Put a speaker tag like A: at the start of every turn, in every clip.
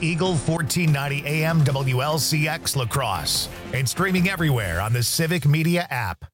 A: Eagle 1490 AM WLCX La Crosse and streaming everywhere on the Civic Media app.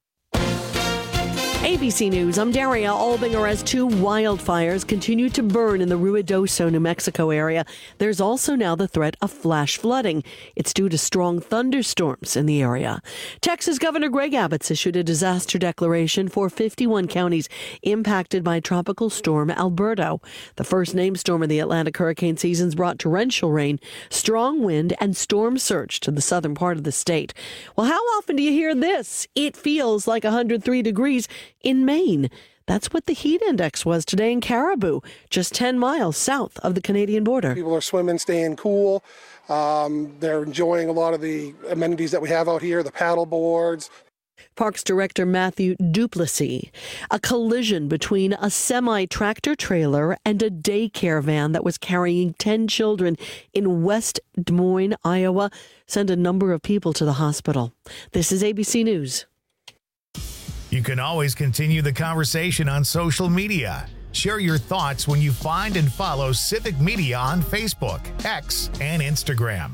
B: ABC News, I'm Daria Albinger. As two wildfires continue to burn in the Ruidoso, New Mexico area, there's also now the threat of flash flooding. It's due to strong thunderstorms in the area. Texas Governor Greg Abbott issued a disaster declaration for 51 counties impacted by Tropical Storm Alberto. The first named storm in the Atlantic hurricane season's brought torrential rain, strong wind, and storm surge to the southern part of the state. Well, how often do you hear this? It feels like 103 degrees in Maine. That's what the heat index was today in Caribou, just 10 miles south of the Canadian border.
C: People are swimming, staying cool. They're enjoying a lot of the amenities that we have out here, the paddle boards.
B: Parks Director Matthew Duplessis. A collision between a semi-tractor trailer and a daycare van that was carrying 10 children in West Des Moines, Iowa, sent a number of people to the hospital. This is ABC News.
A: You can always continue the conversation on social media. Share your thoughts when you find and follow Civic Media on Facebook, X, and Instagram.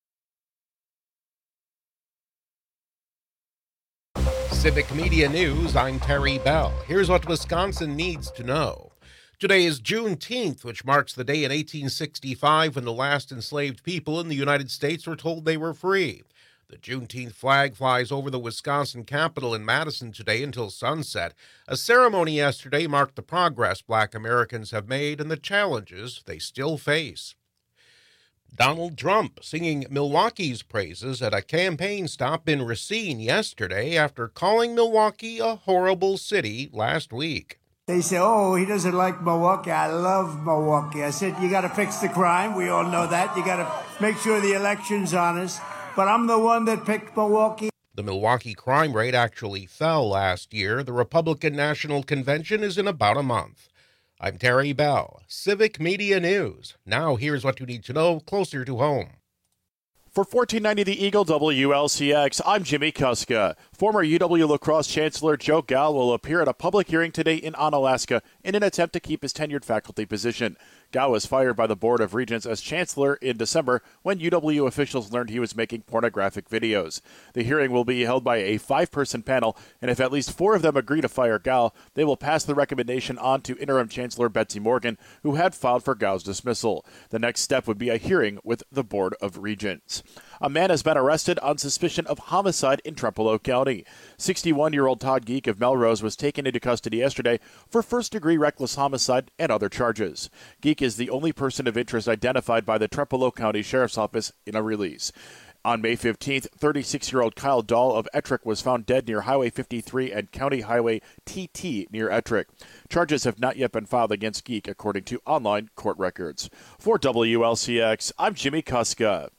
D: Civic Media News, I'm Terry Bell. Here's what Wisconsin needs to know. Today is Juneteenth, which marks the day in 1865 when the last enslaved people in the United States were told they were free. The Juneteenth flag flies over the Wisconsin Capitol in Madison today until sunset. A ceremony yesterday marked the progress Black Americans have made and the challenges they still face. Donald Trump singing Milwaukee's praises at a campaign stop in Racine yesterday after calling Milwaukee a horrible city last week.
E: They say, oh, he doesn't like Milwaukee. I love Milwaukee. I said, you got to fix the crime. We all know that. You got to make sure the election's honest. But I'm the one that picked Milwaukee.
D: The Milwaukee crime rate actually fell last year. The Republican National Convention is in about a month. I'm Terry Bell, Civic Media News. Now here's what you need to know closer to home.
F: For 1490 The Eagle WLCX, I'm Jimmy Kuska. Former UW La Crosse Chancellor Joe Gall will appear at a public hearing today in Onalaska in an attempt to keep his tenured faculty position. Gall was fired by the Board of Regents as chancellor in December when UW officials learned he was making pornographic videos. The hearing will be held by a 5-person panel, and if at least 4 of them agree to fire Gall, they will pass the recommendation on to interim Chancellor Betsy Morgan, who had filed for Gall's dismissal. The next step would be a hearing with the Board of Regents. A man has been arrested on suspicion of homicide in Trempealeau County. 61-year-old Todd Geek of Melrose was taken into custody yesterday for first-degree reckless homicide and other charges. Geek is the only person of interest identified by the Trempealeau County Sheriff's Office in a release. On May 15th, 36-year-old Kyle Dahl of Ettrick was found dead near Highway 53 and County Highway TT near Ettrick. Charges have not yet been filed against Geek, according to online court records. For WLCX, I'm Jimmy Kuska.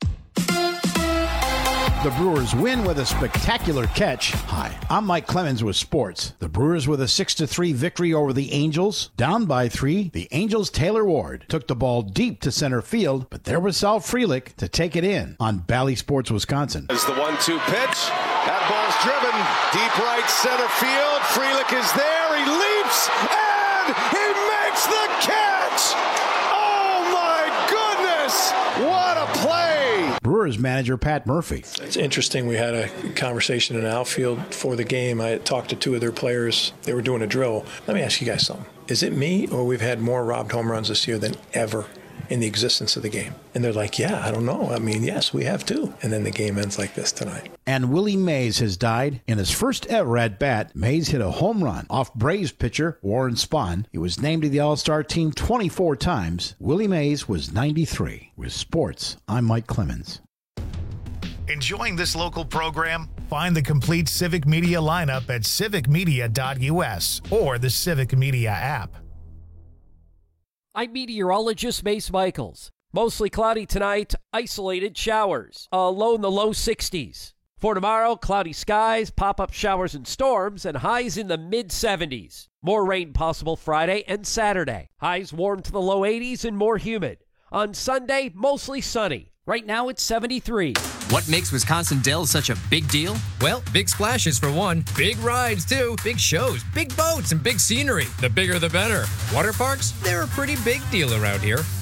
G: The Brewers win with a spectacular catch. Hi, I'm Mike Clemens with sports. The Brewers with a 6-3 victory over the Angels. Down by 3, the Angels' Taylor Ward took the ball deep to center field, but there was Sal Frelick to take it in on Bally Sports Wisconsin.
H: As the 1-2 pitch, that ball's driven deep right center field. Frelick is there. He leaps and he makes the catch. Oh my goodness! What a play!
G: Brewers manager Pat Murphy.
I: It's interesting. We had a conversation in the outfield for the game. I talked to 2 of their players. They were doing a drill. Let me ask you guys something. Is it me or we've had more robbed home runs this year than ever in the existence of the game? And they're like, yeah, I don't know. I mean, yes, we have too. And then the game ends like this tonight.
G: And Willie Mays has died. In his first ever at-bat, Mays hit a home run off Braves pitcher Warren Spahn. He was named to the All-Star team 24 times. Willie Mays was 93. With sports, I'm Mike Clemens.
A: Enjoying this local program? Find the complete Civic Media lineup at civicmedia.us or the Civic Media app.
J: I'm meteorologist Mace Michaels. Mostly cloudy tonight, isolated showers. A low in the low 60s. For tomorrow, cloudy skies, pop-up showers and storms, and highs in the mid-70s. More rain possible Friday and Saturday. Highs warm to the low 80s and more humid. On Sunday, mostly sunny. Right now, it's 73.
K: What makes Wisconsin Dells such a big deal? Well, big splashes for one, big rides too, big shows, big boats, and big scenery. The bigger the better. Water parks, they're a pretty big deal around here.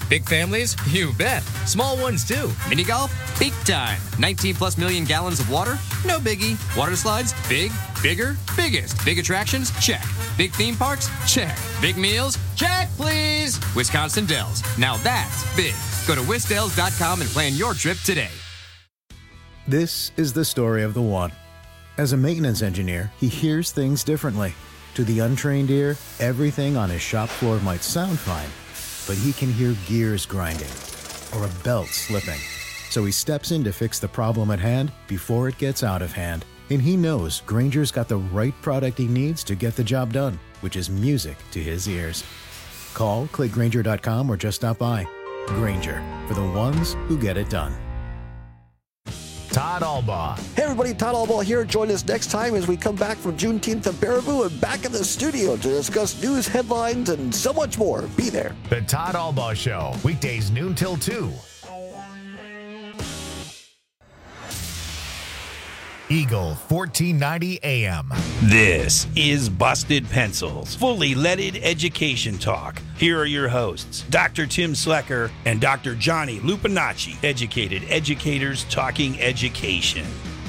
K: Big families? You bet. Small ones too. Mini golf? Big time. 19 plus million gallons of water? No biggie. Water slides? Big, bigger, biggest. Big attractions? Check. Big theme parks? Check. Big meals? Check, please. Wisconsin Dells. Now that's big. Go to wisdells.com and plan your trip today.
L: This is the story of the one. As a maintenance engineer, he hears things differently. To the untrained ear, everything on his shop floor might sound fine, but he can hear gears grinding or a belt slipping. So he steps in to fix the problem at hand before it gets out of hand. And he knows Grainger's got the right product he needs to get the job done, which is music to his ears. Call, click Grainger.com, or just stop by. Grainger, for the ones who get it done.
A: Todd Albaugh.
M: Hey everybody, Todd Albaugh here. Join us next time as we come back from Juneteenth at Baraboo and back in the studio to discuss news, headlines, and so much more. Be there.
A: The Todd Albaugh Show, weekdays noon till 2. Eagle 1490 AM.
N: This is Busted Pencils, fully leaded education talk. Here are your hosts, Dr. Tim Slecker and Dr. Johnny Lupinacci, educated educators talking education.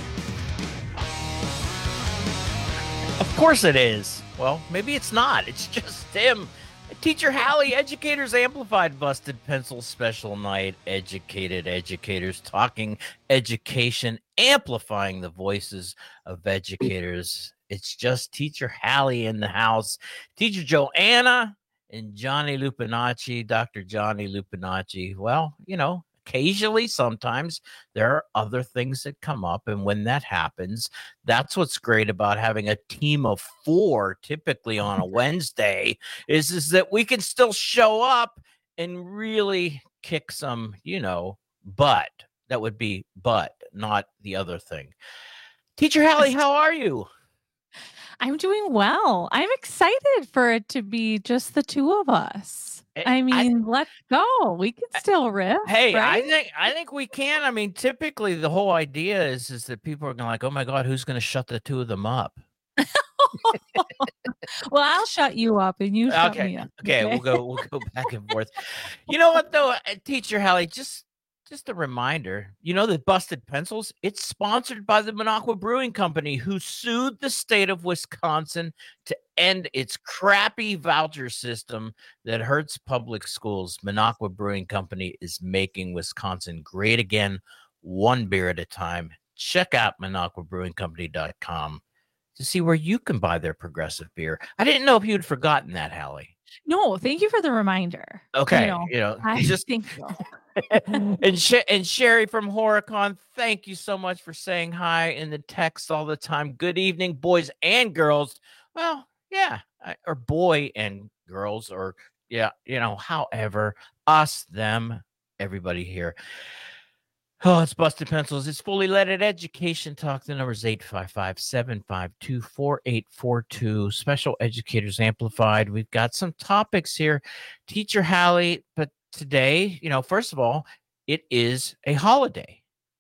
O: Of course it is. Well, maybe it's not. It's just Tim. Teacher Hallie, Educators Amplified Busted Pencil Special Night. Educated educators talking education, amplifying the voices of educators. It's just Teacher Hallie in the house. Teacher Joanna and Johnny Lupinacci, Dr. Johnny Lupinacci. Well, you know, occasionally, sometimes there are other things that come up. And when that happens, that's what's great about having a team of 4 typically on a Wednesday is that we can still show up and really kick some, you know, butt. That would be butt, not the other thing. Teacher Hallie, how are you?
P: I'm doing well. I'm excited for it to be just the 2 of us. I mean, let's go. We can still riff.
O: Hey,
P: right?
O: I think we can. I mean, typically the whole idea is that people are going like, oh my God, who's going to shut the 2 of them up?
P: Well, I'll shut you up and you shut me up.
O: Okay, we'll go back and forth. You know what though, Teacher Hallie, just a reminder, you know that Busted Pencils, it's sponsored by the Minocqua Brewing Company, who sued the state of Wisconsin to end its crappy voucher system that hurts public schools. Minocqua Brewing Company is making Wisconsin great again, one beer at a time. Check out MinocquaBrewingCompany.com to see where you can buy their progressive beer. I didn't know if you'd forgotten that, Hallie.
P: No, thank you for the reminder.
O: Okay,
P: I
O: just
P: think so.
O: and Sherry from Horicon, thank you so much for saying hi in the text all the time. Good evening, boys and girls. Well, yeah, or boy and girls, or yeah, you know, however, us, them, everybody here. Oh, it's Busted Pencils. It's fully leaded education talk. The number is 855-752-4842. Special Educators Amplified. We've got some topics here. Teacher Hallie, but today, you know, first of all, it is a holiday.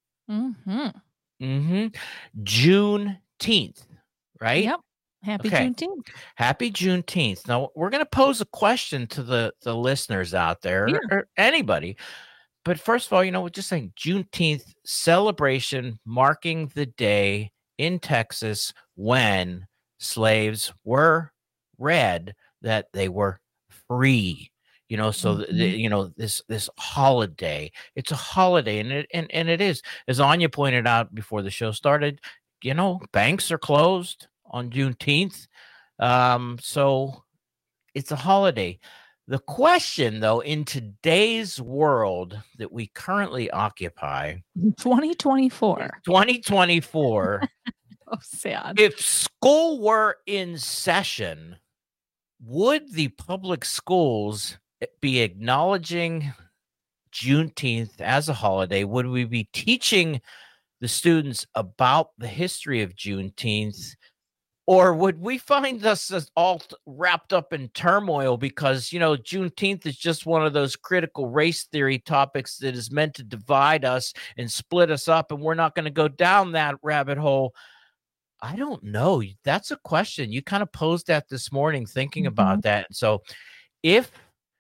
O: Juneteenth, right?
P: Yep. Happy Juneteenth.
O: Happy Juneteenth. Now, we're going to pose a question to the listeners out there, or anybody. But first of all, you know, we're just saying Juneteenth celebration marking the day in Texas when slaves were read that they were free. You know, so you know, this holiday, it's a holiday, and it is, as Anya pointed out before the show started. You know, banks are closed on Juneteenth, so it's a holiday. The question, though, in today's world that we currently occupy,
P: 2024, oh, sad.
O: If school were in session, would the public schools be acknowledging Juneteenth as a holiday? Would we be teaching the students about the history of Juneteenth? Or would we find us all wrapped up in turmoil because, you know, Juneteenth is just one of those critical race theory topics that is meant to divide us and split us up, and we're not going to go down that rabbit hole? I don't know. That's a question. You kind of posed that this morning thinking about that. So if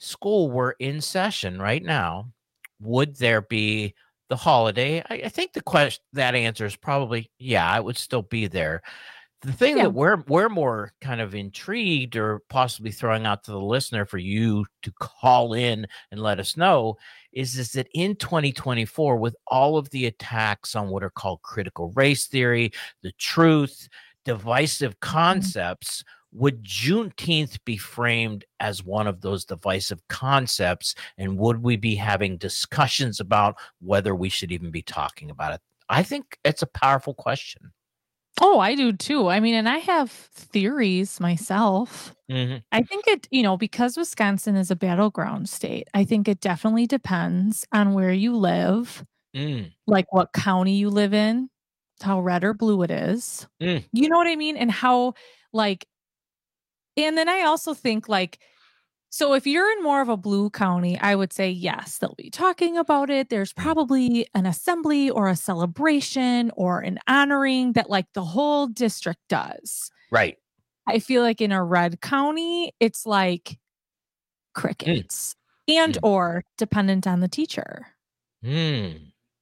O: school were in session right now, would there be the holiday? I think that answer is probably, yeah, I would still be there. The thing that we're more kind of intrigued or possibly throwing out to the listener for you to call in and let us know is that in 2024, with all of the attacks on what are called critical race theory, the truth, divisive concepts, would Juneteenth be framed as one of those divisive concepts? And would we be having discussions about whether we should even be talking about it? I think it's a powerful question.
P: Oh, I do too. I mean, and I have theories myself. I think it, because Wisconsin is a battleground state, I think it definitely depends on where you live, like what county you live in, how red or blue it is. You know what I mean? And how, and then I also think so if you're in more of a blue county, I would say, yes, they'll be talking about it. There's probably an assembly or a celebration or an honoring that the whole district does.
O: Right.
P: I feel like in a red county, it's crickets and or dependent on the teacher.
O: Yeah.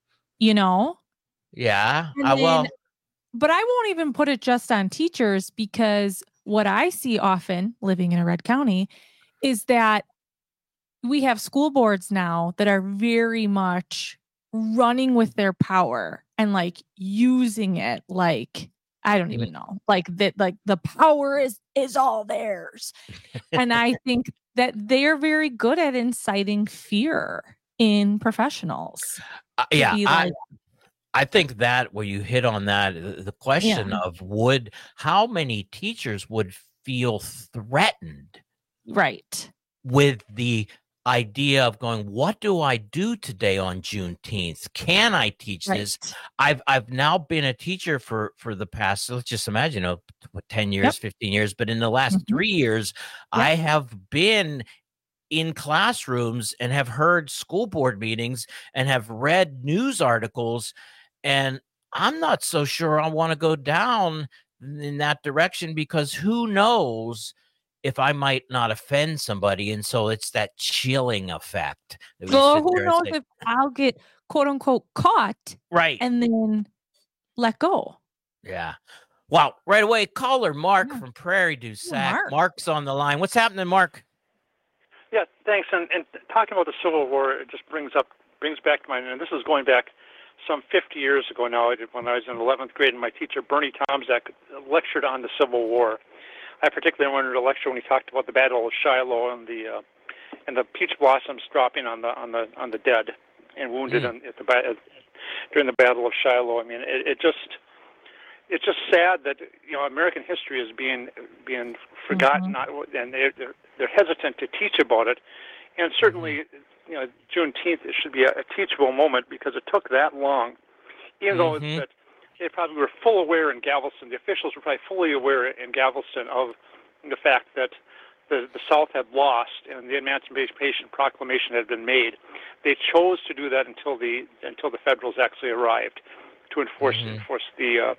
P: But I won't even put it just on teachers, because what I see often living in a red county is that we have school boards now that are very much running with their power and using it I don't even know, the power is all theirs. And I think that they're very good at inciting fear in professionals.
O: I think that where you hit on that, the question of how many teachers would feel threatened,
P: right,
O: with the idea of going, what do I do today on Juneteenth? Can I teach this? I've now been a teacher for the past, let's just imagine, 10 years, 15 years, but in the last 3 years, I have been in classrooms and have heard school board meetings and have read news articles, and I'm not so sure I want to go down in that direction, because who knows if I might not offend somebody. And so it's that chilling effect.
P: So who knows if I'll get quote unquote caught,
O: right,
P: and then let go.
O: Yeah. Wow. Right away, caller Mark from Prairie du Sac. Mark's on the line. What's happening, Mark?
Q: Yeah, thanks. And talking about the Civil War, it just brings back to mind, and this is going back some 50 years ago now, when I was in 11th grade, and my teacher, Bernie Tomzak, lectured on the Civil War. I particularly wanted to lecture when he talked about the Battle of Shiloh and the peach blossoms dropping on the dead and wounded during the Battle of Shiloh. I mean, it's just sad that American history is being forgotten, and they're hesitant to teach about it. And certainly, Juneteenth, it should be a teachable moment, because it took that long, even though that they probably were full aware in Galveston. The officials were probably fully aware in Galveston of the fact that the South had lost and the Emancipation Proclamation had been made. They chose to do that until the Federals actually arrived to enforce the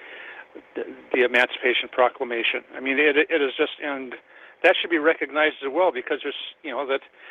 Q: Emancipation Proclamation. I mean, it is just, and that should be recognized as well, because there's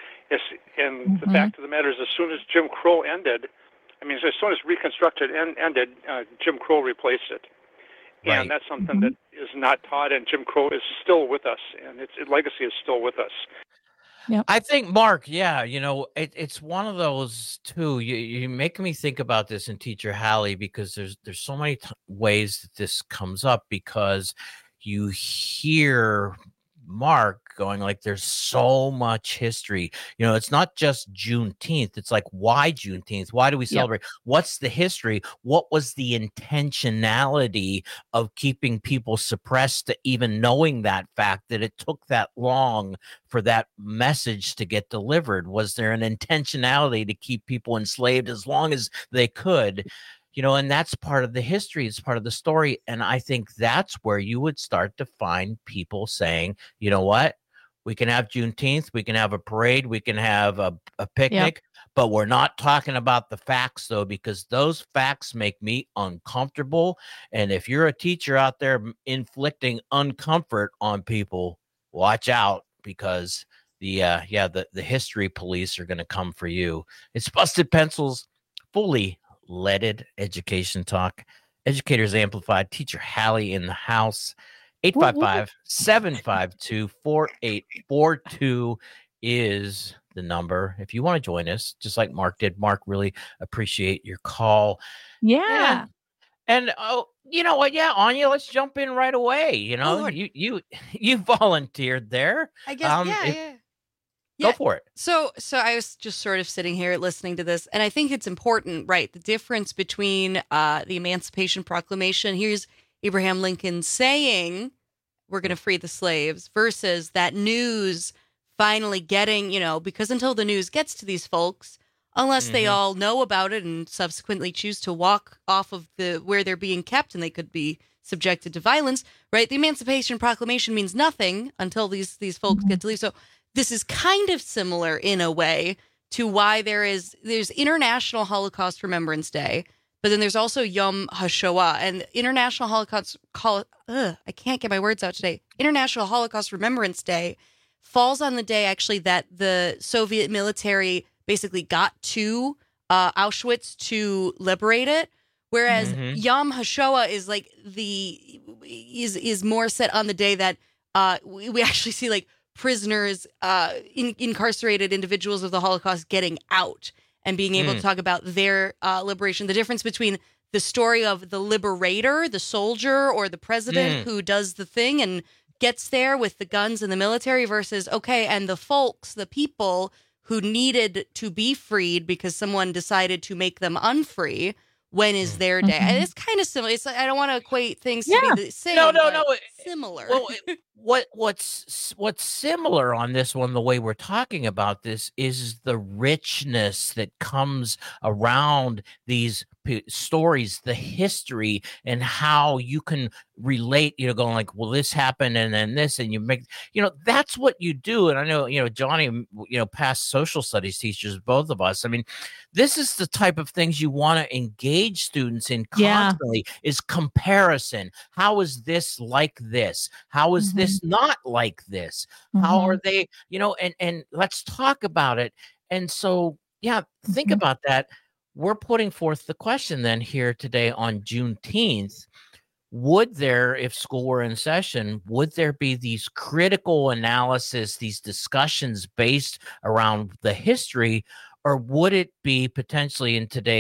Q: the fact of the matter is, as soon as Jim Crow ended, as soon as Reconstruction ended, Jim Crow replaced it. Right. And that's something that is not taught, and Jim Crow is still with us, and its legacy is still with us.
P: Yep.
O: I think, Mark, it's one of those too. You make me think about this in Teacher Hallie, because there's so many ways that this comes up, because you hear Mark going there's so much history. It's not just Juneteenth. It's why Juneteenth? Why do we celebrate? What's the history? What was the intentionality of keeping people suppressed to even knowing that fact, that it took that long for that message to get delivered? Was there an intentionality to keep people enslaved as long as they could? And that's part of the history. It's part of the story. And I think that's where you would start to find people saying, you know what? We can have Juneteenth. We can have a parade. We can have a picnic. But we're not talking about the facts, though, because those facts make me uncomfortable. And if you're a teacher out there inflicting uncomfort on people, watch out, because the history police are going to come for you. It's Busted Pencils, fully leaded education talk. Educators Amplified, Teacher Hallie in the house. 855-752-4842 is the number if you want to join us, just like Mark did. Mark, really appreciate your call.
P: Yeah.
O: And oh, you know what? Yeah, Anya, let's jump in right away. You know, you volunteered there.
R: I guess, yeah.
O: Go for it.
R: So I was just sort of sitting here listening to this, and I think it's important, right? The difference between the Emancipation Proclamation, here's Abraham Lincoln saying, we're going to free the slaves, versus that news finally getting, because until the news gets to these folks, unless they all know about it and subsequently choose to walk off of where they're being kept and they could be subjected to violence, right? The Emancipation Proclamation means nothing until these folks get to leave. So this is kind of similar in a way to why there's International Holocaust Remembrance Day, but then there's also Yom HaShoah, and International Holocaust I can't get my words out today. International Holocaust Remembrance Day falls on the day actually that the Soviet military basically got to Auschwitz to liberate it, whereas Yom HaShoah is like is more set on the day that we actually see like prisoners, incarcerated individuals of the Holocaust getting out and being able to talk about their liberation. The difference between the story of the liberator, the soldier, or the president who does the thing and gets there with the guns and the military versus, and the folks, the people who needed to be freed because someone decided to make them unfree. When is their day? And it's kind of similar. It's like, I don't want to equate things to be the same.
O: No.
R: Similar.
O: Well, what's similar on this one, the way we're talking about this, is the richness that comes around these stories, the history, and how you can relate, going like, well, this happened and then this, and you make, that's what you do. And I know, Johnny, past social studies teachers, both of us, I mean, this is the type of things you want to engage students in constantly is comparison. How is this like this? How is this not like this? How are they, and let's talk about it. And so, think about that. We're putting forth the question then here today on Juneteenth. Would there, if school were in session, would there be these critical analysis, these discussions based around the history, or would it be potentially in today,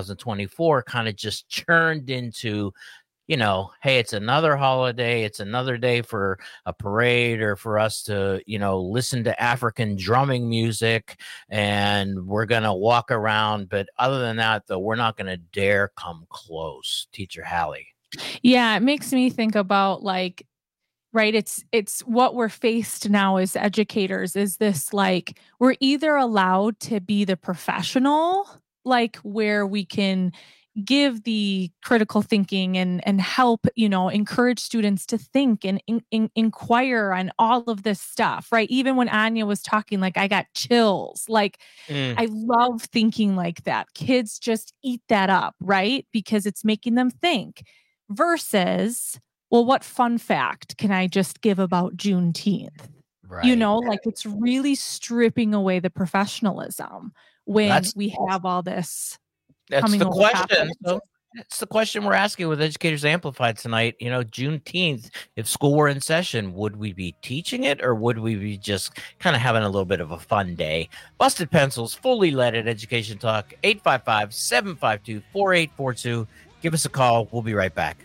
O: 2024, kind of just churned into, hey, it's another holiday, it's another day for a parade or for us to, listen to African drumming music, and we're going to walk around. But other than that, though, we're not going to dare come close. Teacher Hallie.
P: Yeah, it makes me think about right, it's what we're faced now as educators is this, like, we're either allowed to be the professional, like where we can give the critical thinking and help, encourage students to think and inquire on all of this stuff, right? Even when Anya was talking, like, I got chills. Like, I love thinking like that. Kids just eat that up, right? Because it's making them think. Versus, well, what fun fact can I just give about Juneteenth? Right. Like, it's really stripping away the professionalism when we have all this.
O: That's the question. So it's the question we're asking with Educators Amplified tonight. Juneteenth, if school were in session, would we be teaching it, or would we be just kind of having a little bit of a fun day? Busted Pencils, fully leaded education talk, 855-752-4842. Give us a call. We'll be right back.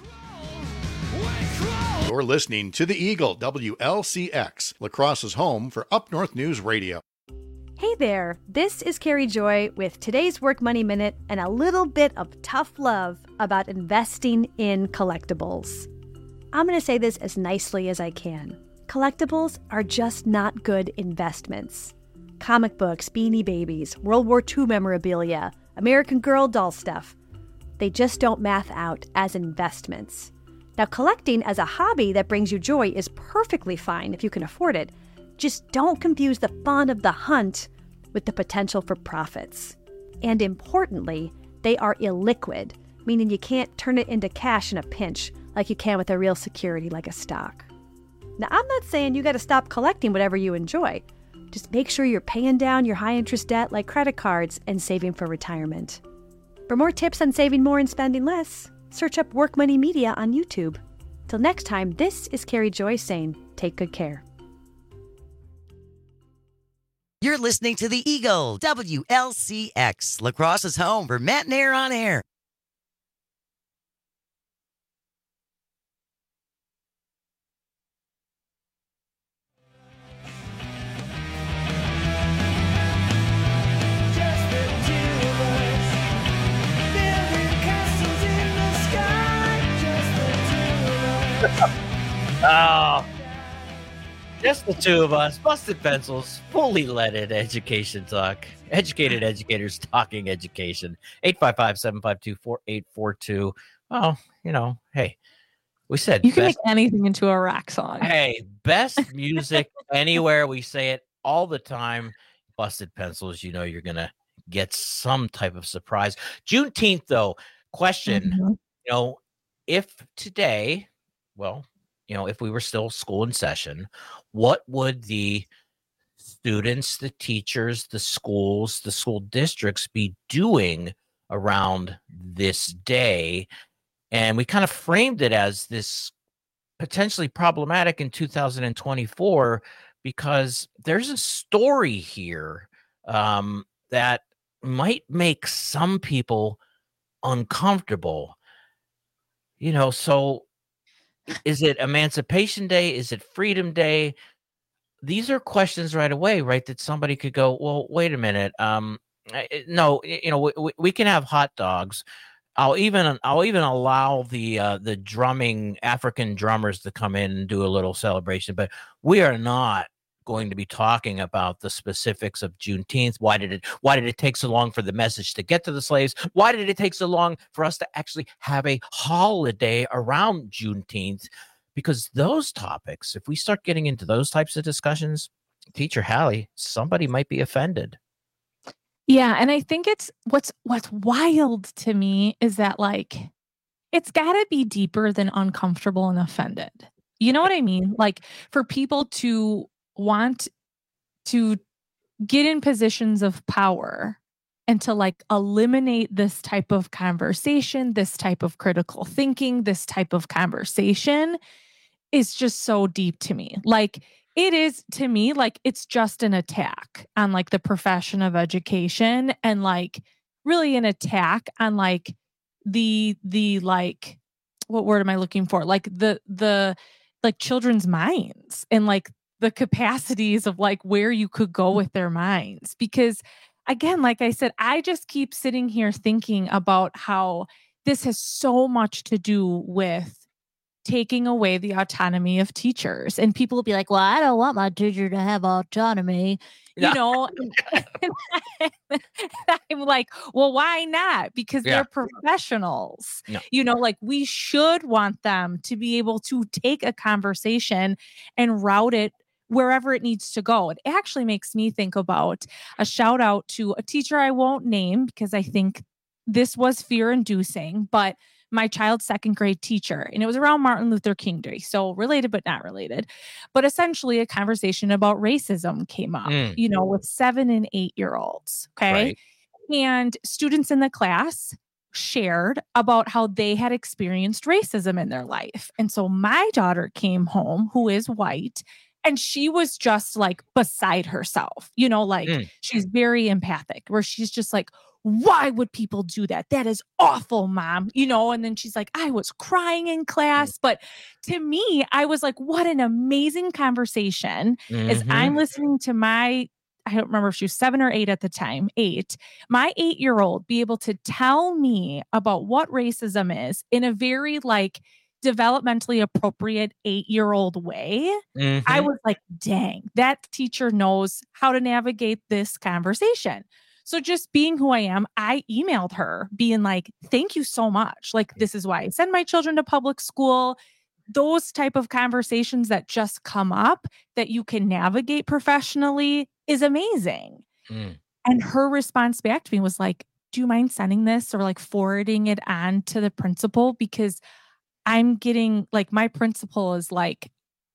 S: You're listening to The Eagle, WLCX, La Crosse's home for Up North News Radio.
T: Hey there, this is Carrie Joy with today's Work Money Minute and a little bit of tough love about investing in collectibles. I'm going to say this as nicely as I can. Collectibles are just not good investments. Comic books, Beanie Babies, World War II memorabilia, American Girl doll stuff. They just don't math out as investments. Now, collecting as a hobby that brings you joy is perfectly fine if you can afford it. Just don't confuse the fun of the hunt with the potential for profits. And importantly, they are illiquid, meaning you can't turn it into cash in a pinch like you can with a real security like a stock. Now, I'm not saying you got to stop collecting whatever you enjoy. Just make sure you're paying down your high-interest debt like credit cards and saving for retirement. For more tips on saving more and spending less, search up Work Money Media on YouTube. Till next time, this is Carrie Joy saying, take good care.
U: You're listening to the Eagle, WLCX, La Crosse's home for Matt and Air on Air.
O: Oh, just the two of us. Busted Pencils, fully leaded education talk. Educated educators talking education. 855-752-4842. Oh, hey, we said
P: you can make anything into a rock song.
O: Hey, best music anywhere. We say it all the time. Busted Pencils, you're going to get some type of surprise. Juneteenth, though, question, if today, if we were still school in session, what would the students, the teachers, the schools, the school districts be doing around this day? And we kind of framed it as this potentially problematic in 2024 because there's a story here that might make some people uncomfortable. So is it Emancipation Day? Is it Freedom Day? These are questions right away, right? That somebody could go, well, wait a minute. No, we can have hot dogs. I'll even allow the drumming African drummers to come in and do a little celebration, but we are not going to be talking about the specifics of Juneteenth. Why did it take so long for the message to get to the slaves? Why did it take so long for us to actually have a holiday around Juneteenth? Because those topics, if we start getting into those types of discussions, Teacher Hallie, somebody might be offended.
P: Yeah, and I think it's what's wild to me is that it's got to be deeper than uncomfortable and offended. You know what I mean? For people to want to get in positions of power and to eliminate this type of conversation, this type of critical thinking, this type of conversation is just so deep to me. It is to me it's just an attack on the profession of education and really an attack on the what word am I looking for? The children's minds and the capacities of where you could go with their minds. Because again, like I said, I just keep sitting here thinking about how this has so much to do with taking away the autonomy of teachers. And people will be like, well, I don't want my teacher to have autonomy. I'm like, well, why not? Because they're professionals. We should want them to be able to take a conversation and route it wherever it needs to go. It actually makes me think about a shout out to a teacher I won't name because I think this was fear-inducing, but my child's second grade teacher, and it was around Martin Luther King Day, so related but not related. But essentially a conversation about racism came up, with 7 and 8-year-olds, okay? Right. And students in the class shared about how they had experienced racism in their life. And so my daughter came home, who is white, and she was just beside herself, she's very empathic, where she's just why would people do that? That is awful, Mom. And then she's like, I was crying in class. But to me, I was like, what an amazing conversation. As I'm listening to I don't remember if she was 7 or 8 at the time, 8, my 8-year-old be able to tell me about what racism is in a very developmentally appropriate 8-year-old way. I was like, dang, that teacher knows how to navigate this conversation. So just being who I am, I emailed her being like, thank you so much. This is why I send my children to public school. Those type of conversations that just come up that you can navigate professionally is amazing. And her response back to me was like, do you mind sending this or forwarding it on to the principal? Because I'm getting my principal is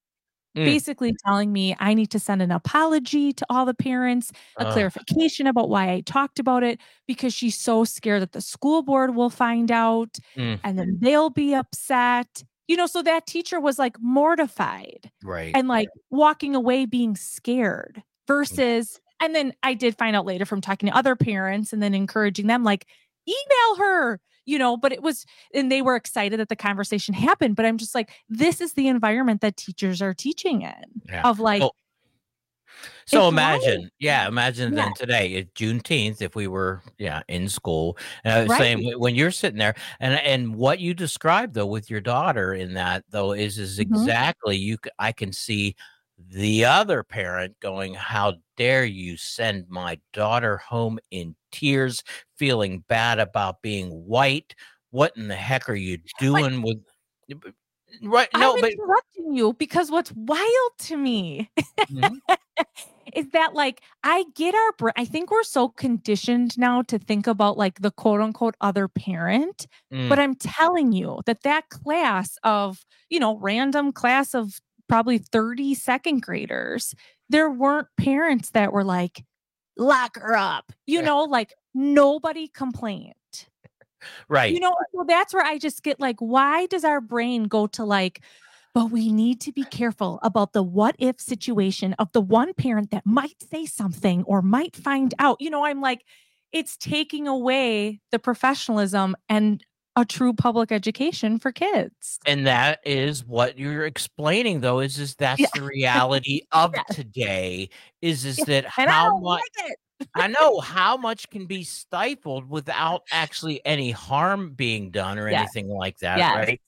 P: basically telling me I need to send an apology to all the parents, a clarification about why I talked about it, because she's so scared that the school board will find out and then they'll be upset. So that teacher was like mortified.
O: Right.
P: And like walking away being scared versus, and then I did find out later from talking to other parents and then encouraging them, like, email her, but it was, and they were excited that the conversation happened. But I'm just like, this is the environment that teachers are teaching in of like,
O: so imagine then today, it's Juneteenth, if we were, in school. And I was saying, when you're sitting there, and what you described, though, with your daughter in that, though, is exactly, I can see the other parent going, how dare you send my daughter home in tears, feeling bad about being white? What in the heck are you doing with... Right. No,
P: I'm interrupting you because what's wild to me is that, like, I think we're so conditioned now to think about like the quote unquote other parent, but I'm telling you that class of, random class of probably 30 second graders, there weren't parents that were like, lock her up, like nobody complained.
O: Right.
P: So that's where I just get like, why does our brain go to like, but we need to be careful about the what if situation of the one parent that might say something or might find out. I'm like, it's taking away the professionalism and a true public education for kids.
O: And that is what you're explaining, though, is that's the reality of today, is that how much... I know how much can be stifled without actually any harm being done or anything like that, right?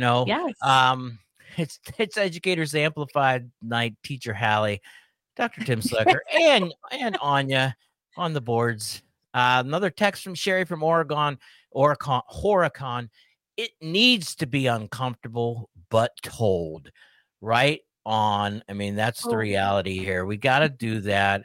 O: It's Educators Amplified Night. Teacher Hallie, Dr. Tim Slecker, and Anya on the boards. Another text from Sherry from Horicon. It needs to be uncomfortable, but told. Right on. I mean, that's the reality here. We got to do that.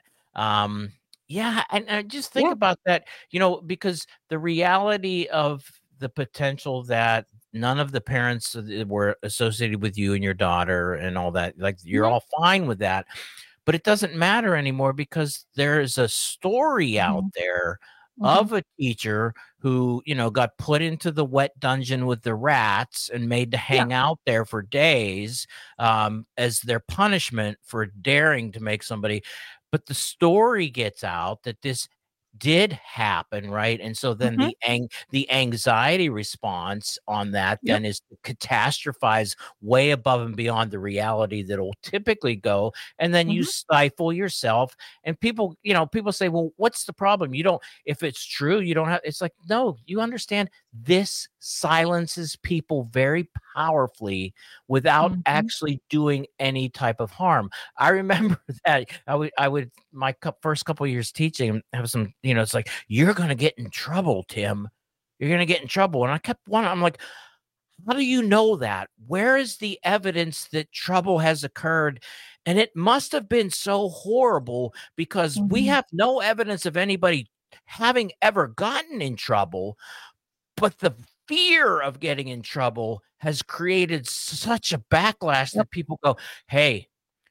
O: Yeah, and I just think about that, because the reality of the potential that none of the parents were associated with you and your daughter and all that, like, you're all fine with that, but it doesn't matter anymore because there's a story out there of a teacher who, got put into the wet dungeon with the rats and made to hang out there for days as their punishment for daring to make somebody... But the story gets out that this did happen, right? And so then the anxiety response on that then is to catastrophize way above and beyond the reality that will typically go, and then you stifle yourself. And people, people say, well, what's the problem? If it's true, you don't have... It's like, no, you understand, this silences people very powerfully without actually doing any type of harm. I remember that I would my first couple of years teaching, have some, it's like, you're going to get in trouble, Tim. You're going to get in trouble. And I kept wondering, I'm like, how do you know that? Where is the evidence that trouble has occurred? And it must have been so horrible because we have no evidence of anybody having ever gotten in trouble. But the fear of getting in trouble has created such a backlash that people go, hey,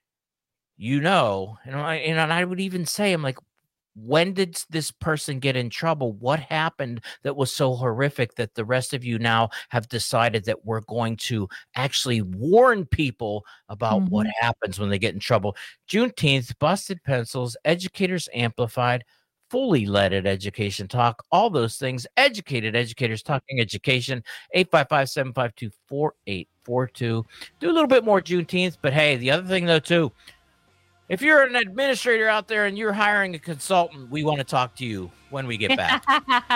O: and I would even say, I'm like, when did this person get in trouble? What happened that was so horrific that the rest of you now have decided that we're going to actually warn people about what happens when they get in trouble? Juneteenth, Busted Pencils, Educators Amplified, Fully Leaded Education Talk, all those things. Educated Educators Talking Education, 855-752-4842. Do a little bit more Juneteenth, but hey, the other thing though too, if you're an administrator out there and you're hiring a consultant, we want to talk to you when we get back.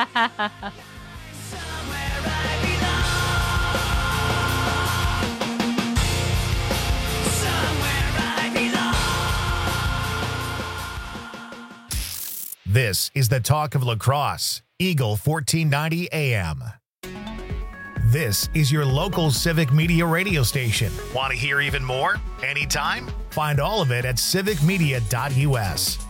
A: This is the talk of La Crosse, Eagle 1490 AM. This is your local civic media radio station. Want to hear even more? Anytime? Find all of it at civicmedia.us.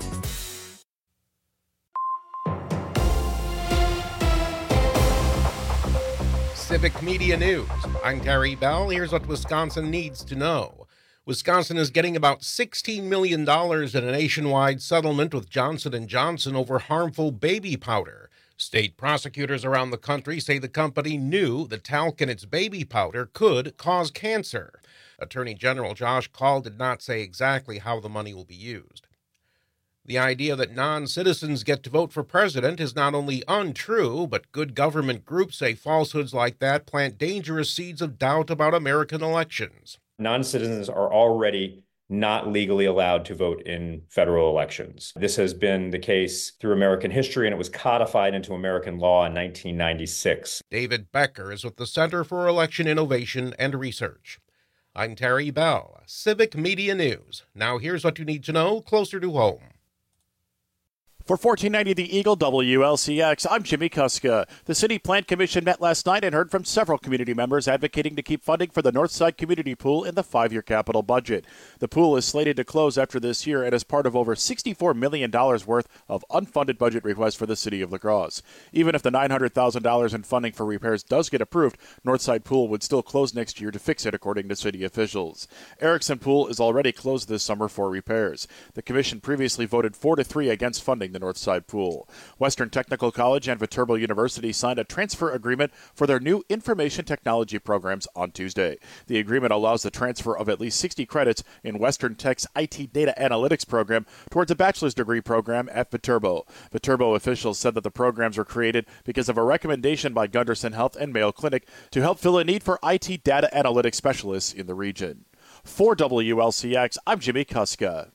D: Civic Media News. I'm Terry Bell. Here's what Wisconsin needs to know. Wisconsin is getting about $16 million in a nationwide settlement with Johnson & Johnson over harmful baby powder. State prosecutors around the country say the company knew the talc in its baby powder could cause cancer. Attorney General Josh Kaul did not say exactly how the money will be used. The idea that non-citizens get to vote for president is not only untrue, but good government groups say falsehoods like that plant dangerous seeds of doubt about American elections.
C: Non-citizens are already not legally allowed to vote in federal elections. This has been the case through American history, and it was codified into American law in 1996.
D: David Becker is with the Center for Election Innovation and Research. I'm Terry Bell, Civic Media News. Now here's what you need to know closer to home.
F: For 1490 The Eagle WLCX, I'm Jimmy Kuska. The City Plan Commission met last night and heard from several community members advocating to keep funding for the Northside Community Pool in the 5-year capital budget. The pool is slated to close after this year and is part of over $64 million worth of unfunded budget requests for the city of La Crosse. Even if the $900,000 in funding for repairs does get approved, Northside Pool would still close next year to fix it, according to city officials. Erickson Pool is already closed this summer for repairs. The commission previously voted 4-3 against funding the Northside Pool. Western Technical College and Viterbo University signed a transfer agreement for their new information technology programs on Tuesday. The agreement allows the transfer of at least 60 credits in Western Tech's IT data analytics program towards a bachelor's degree program at Viterbo. Viterbo officials said that the programs were created because of a recommendation by Gunderson Health and Mayo Clinic to help fill a need for IT data analytics specialists in the region. For WLCX, I'm Jimmy Kuska.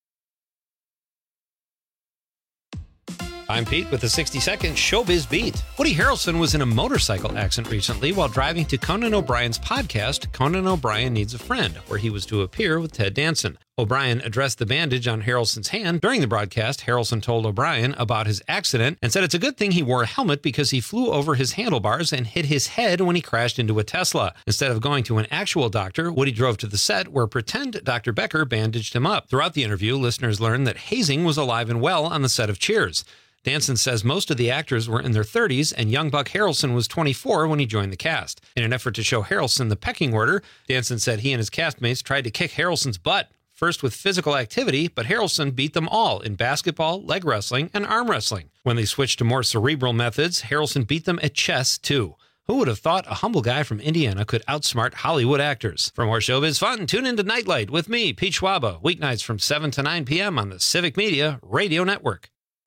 V: I'm Pete with the 60-second Showbiz Beat. Woody Harrelson was in a motorcycle accident recently while driving to Conan O'Brien's podcast, Conan O'Brien Needs a Friend, where he was to appear with Ted Danson. O'Brien addressed the bandage on Harrelson's hand. During the broadcast, Harrelson told O'Brien about his accident and said it's a good thing he wore a helmet because he flew over his handlebars and hit his head when he crashed into a Tesla. Instead of going to an actual doctor, Woody drove to the set where pretend Dr. Becker bandaged him up. Throughout the interview, listeners learned that hazing was alive and well on the set of Cheers. Danson says most of the actors were in their 30s, and young Buck Harrelson was 24 when he joined the cast. In an effort to show Harrelson the pecking order, Danson said he and his castmates tried to kick Harrelson's butt, first with physical activity, but Harrelson beat them all in basketball, leg wrestling, and arm wrestling. When they switched to more cerebral methods, Harrelson beat them at chess, too. Who would have thought a humble guy from Indiana could outsmart Hollywood actors? For more showbiz fun, tune into Nightlight with me, Pete Schwaba, weeknights from 7 to 9 p.m. on the Civic Media Radio Network.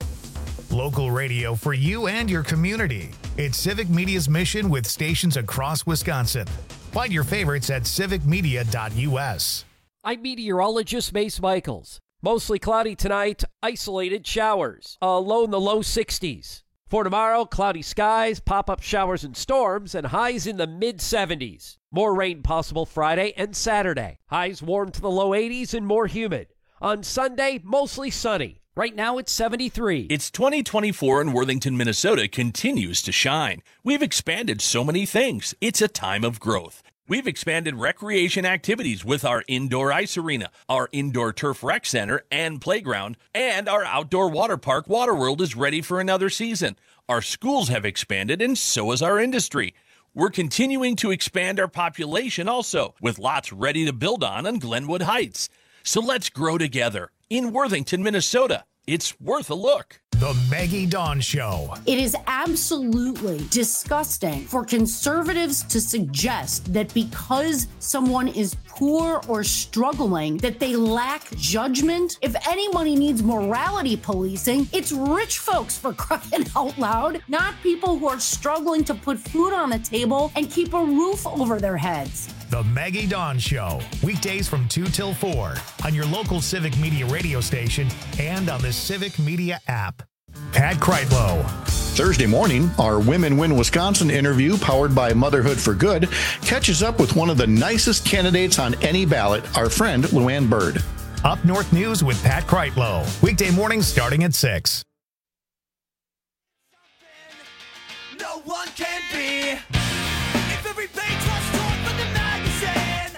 A: Local radio for you and your community. It's Civic Media's mission with stations across Wisconsin. Find your favorites at civicmedia.us.
J: I'm meteorologist Mace Michaels. Mostly cloudy tonight, isolated showers. Low in the low 60s. For tomorrow, cloudy skies, pop-up showers and storms, and highs in the mid-70s. More rain possible Friday and Saturday. Highs warm to the low 80s and more humid. On Sunday, mostly sunny. Right now, it's 73.
W: It's 2024 and Worthington, Minnesota continues to shine. We've expanded so many things. It's a time of growth. We've expanded recreation activities with our indoor ice arena, our indoor turf rec center and playground, and our outdoor water park, Waterworld, is ready for another season. Our schools have expanded, and so has our industry. We're continuing to expand our population also, with lots ready to build on Glenwood Heights. So let's grow together. In Worthington, Minnesota, it's worth a look.
A: The Maggie Dawn Show.
X: It is absolutely disgusting for conservatives to suggest that because someone is poor or struggling, that they lack judgment. If anybody needs morality policing, it's rich folks, for crying out loud, not people who are struggling to put food on the table and keep a roof over their heads.
A: The Maggie Dawn Show, weekdays from 2 till 4 on your local Civic Media radio station and on the Civic Media app. Pat Kreitlow.
S: Thursday morning, our Women Win Wisconsin interview, powered by Motherhood for Good, catches up with one of the nicest candidates on any ballot, our friend Luann Bird.
A: Up North News with Pat Kreitlow, weekday mornings starting at 6.
Y: No one can be if every page was torn from the magazine.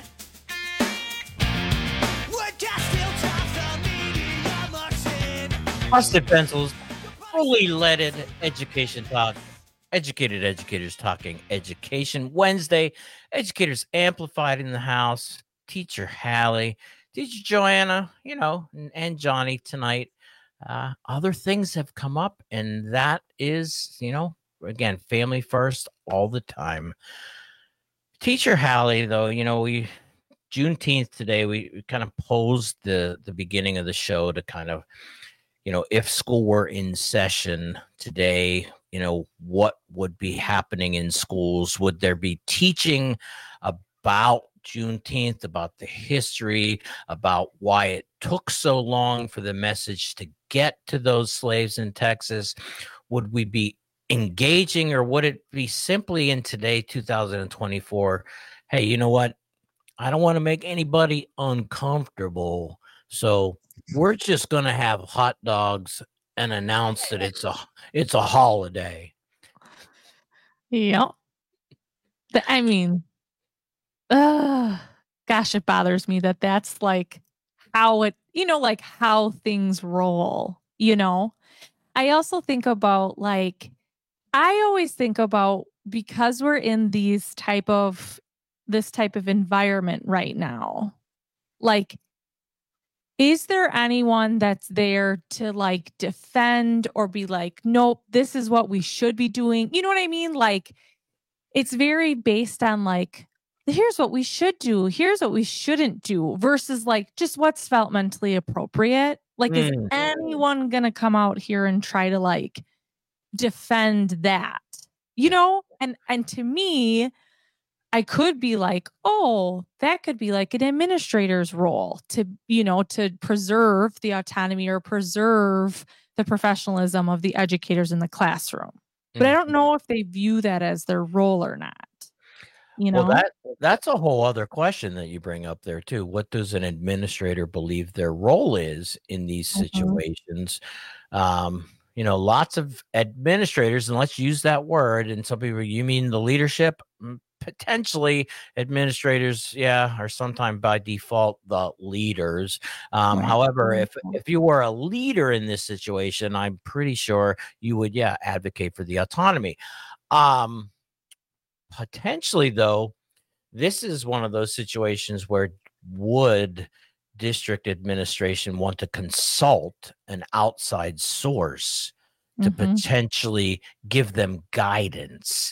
Y: Would still drive the media machine.
O: Busted Pencils, fully leaded education talk. Educated educators talking education Wednesday. Educators amplified in the house. Teacher Hallie, Teacher Joanna, and Johnny tonight. Other things have come up, and that is, again, family first all the time. Teacher Hallie, though, we Juneteenth today, we kind of posed the beginning of the show to kind of, if school were in session today, what would be happening in schools? Would there be teaching about Juneteenth, about the history, about why it took so long for the message to get to those slaves in Texas? Would we be engaging, or would it be simply in today, 2024, hey, you know what? I don't want to make anybody uncomfortable, so we're just going to have hot dogs and announce that it's a holiday.
P: Yep. I mean, gosh, it bothers me that that's like how it, like how things roll, I also think about I always think about, because we're in this type of environment right now, is there anyone that's there to defend or be like, nope, this is what we should be doing? You know what I mean? It's very based on here's what we should do, here's what we shouldn't do, versus just what's felt mentally appropriate. Is anyone gonna come out here and try to defend that? And to me, I could be oh, that could be an administrator's role to preserve the autonomy or preserve the professionalism of the educators in the classroom. But I don't know if they view that as their role or not.
O: Well, that's a whole other question that you bring up there too. What does an administrator believe their role is in these situations? Lots of administrators, and let's use that word. And some people, you mean the leadership? Potentially administrators, are sometimes by default the leaders. However, if you were a leader in this situation, I'm pretty sure you would, advocate for the autonomy. Potentially, though, this is one of those situations where would district administration want to consult an outside source to potentially give them guidance?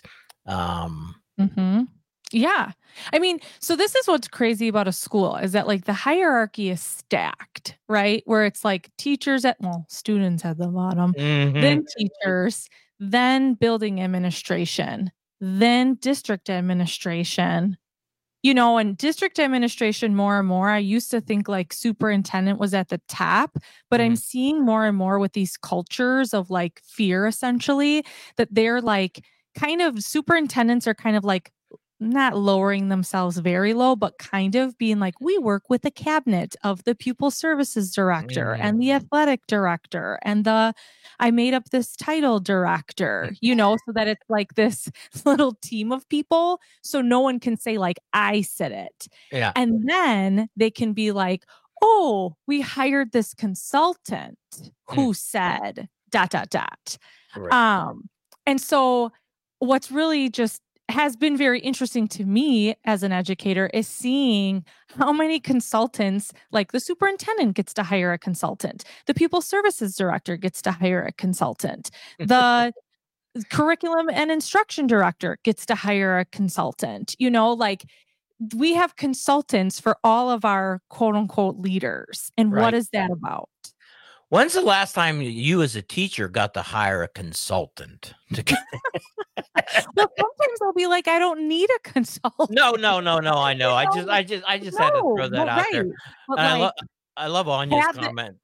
P: Yeah. I mean, so this is what's crazy about a school is that the hierarchy is stacked, right? Where it's teachers students at the bottom, then teachers, then building administration, then district administration, and district administration more and more. I used to think superintendent was at the top, but I'm seeing more and more with these cultures of fear, essentially, that they're kind of superintendents are kind of not lowering themselves very low, but kind of being we work with the cabinet of the pupil services director and the athletic director and I made up this title director, so that it's this little team of people. So no one can say I said it.
O: Yeah.
P: And then they can be oh, we hired this consultant who said ... Right. And so what's really just has been very interesting to me as an educator is seeing how many consultants, the superintendent gets to hire a consultant, the pupil services director gets to hire a consultant, the curriculum and instruction director gets to hire a consultant. We have consultants for all of our quote unquote leaders. And what is that about?
O: When's the last time you as a teacher got to hire a consultant?
P: Well, sometimes I'll be I don't need a consultant.
O: No. I know. I just had to throw that out there. And I love Anya's comment.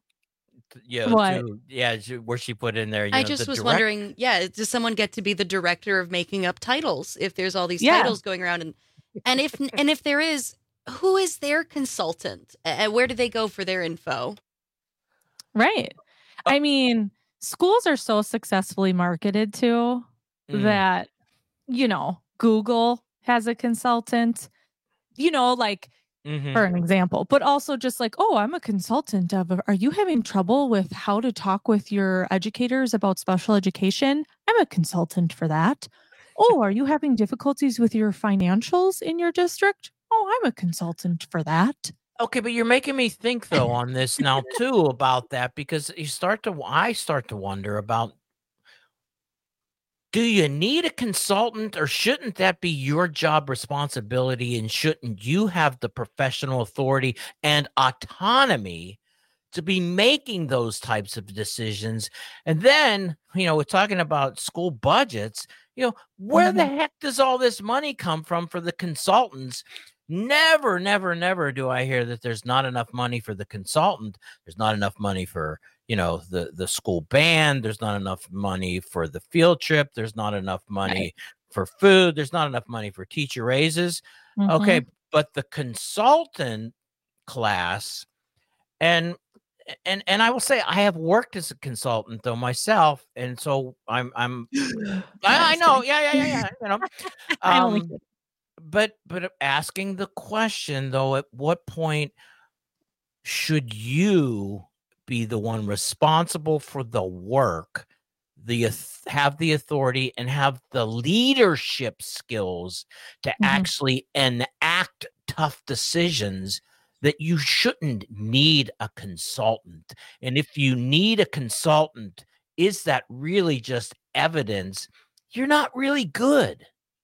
O: Where she put in there.
R: I just was wondering, does someone get to be the director of making up titles if there's all these titles going around? And if there is, who is their consultant? Where do they go for their info?
P: Right. I mean, schools are so successfully marketed to that, Google has a consultant, for an example, but also just oh, I'm a consultant are you having trouble with how to talk with your educators about special education? I'm a consultant for that. Oh, are you having difficulties with your financials in your district? I'm a consultant for that.
O: Okay, but you're making me think though on this now too about that, because I start to wonder about, do you need a consultant, or shouldn't that be your job responsibility, and shouldn't you have the professional authority and autonomy to be making those types of decisions? And then, we're talking about school budgets, where the heck does all this money come from for the consultants? Never, never, never do I hear that there's not enough money for the consultant. There's not enough money for, the school band. There's not enough money for the field trip. There's not enough money for food. There's not enough money for teacher raises. Okay, but the consultant class, and I will say I have worked as a consultant though myself, and so I know, yeah. But asking the question though, at what point should you be the one responsible for the work, have the authority and have the leadership skills to actually enact tough decisions, that you shouldn't need a consultant? And if you need a consultant, is that really just evidence you're not really good?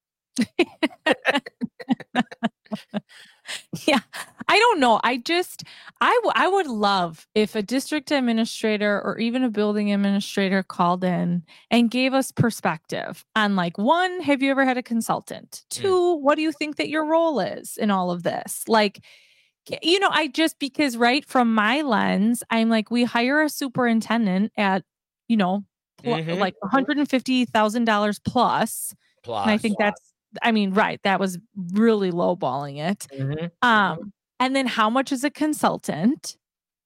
P: Yeah, I don't know. I would love if a district administrator or even a building administrator called in and gave us perspective on, like, one, have you ever had a consultant? Two, what do you think that your role is in all of this? Like, because right from my lens, I'm like, we hire a superintendent at, like $150,000 plus. And I think that's, that was really lowballing it. And then how much is a consultant?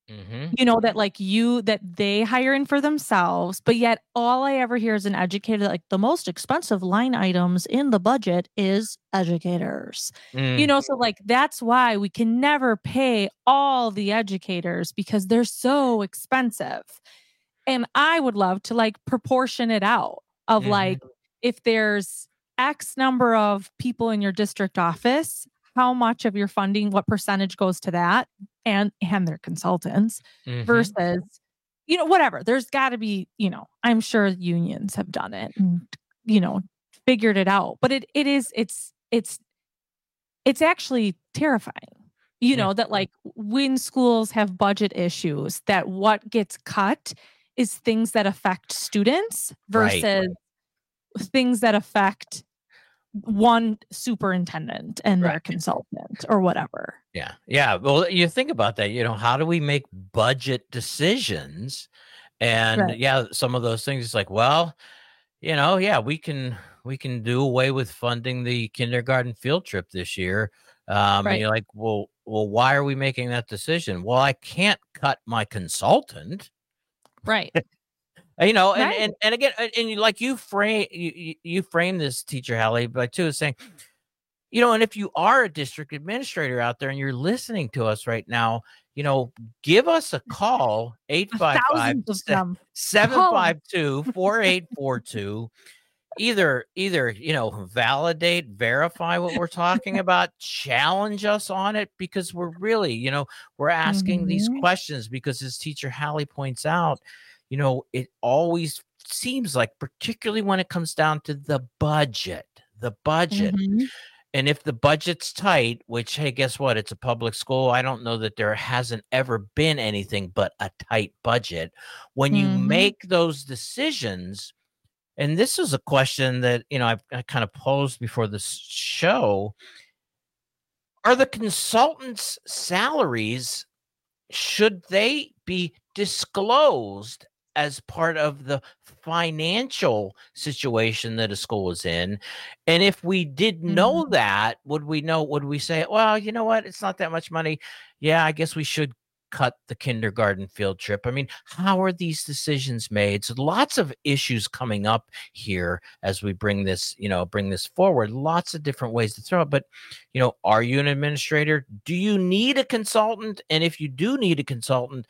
P: That they hire in for themselves, but yet all I ever hear is an educator, like, the most expensive line items in the budget is educators. So like, that's why we can never pay all the educators, because they're so expensive. And I would love to, like, proportion it out of like, if there's X number of people in your district office, how much of your funding, what percentage goes to that and their consultants versus, whatever. There's got to be, I'm sure unions have done it and, figured it out. But it's actually terrifying, that, like, when schools have budget issues, that what gets cut is things that affect students versus things that affect one superintendent and their consultant or whatever.
O: Yeah. Well, you think about that, how do we make budget decisions? And some of those things, it's like, well, we can do away with funding the kindergarten field trip this year. And you're like, well, why are we making that decision? Well, I can't cut my consultant.
P: Right.
O: And again, and like you frame this, Teacher Hallie, by too saying, and if you are a district administrator out there and you're listening to us right now, give us a call, 855-752-4842. Either, validate, verify what we're talking about, challenge us on it, because we're really, we're asking these questions because, as Teacher Hallie points out, it always seems like, particularly when it comes down to the budget. And if the budget's tight, which, hey, guess what? It's a public school. I don't know that there hasn't ever been anything but a tight budget. When you make those decisions, and this is a question that, I kind of posed before the show, are the consultants' salaries, should they be disclosed as part of the financial situation that a school is in? And if we did know that, would we say, well, you know what, it's not that much money. Yeah, I guess we should cut the kindergarten field trip. I mean, how are these decisions made? So lots of issues coming up here as we bring this forward, lots of different ways to throw it. But, are you an administrator? Do you need a consultant? And if you do need a consultant,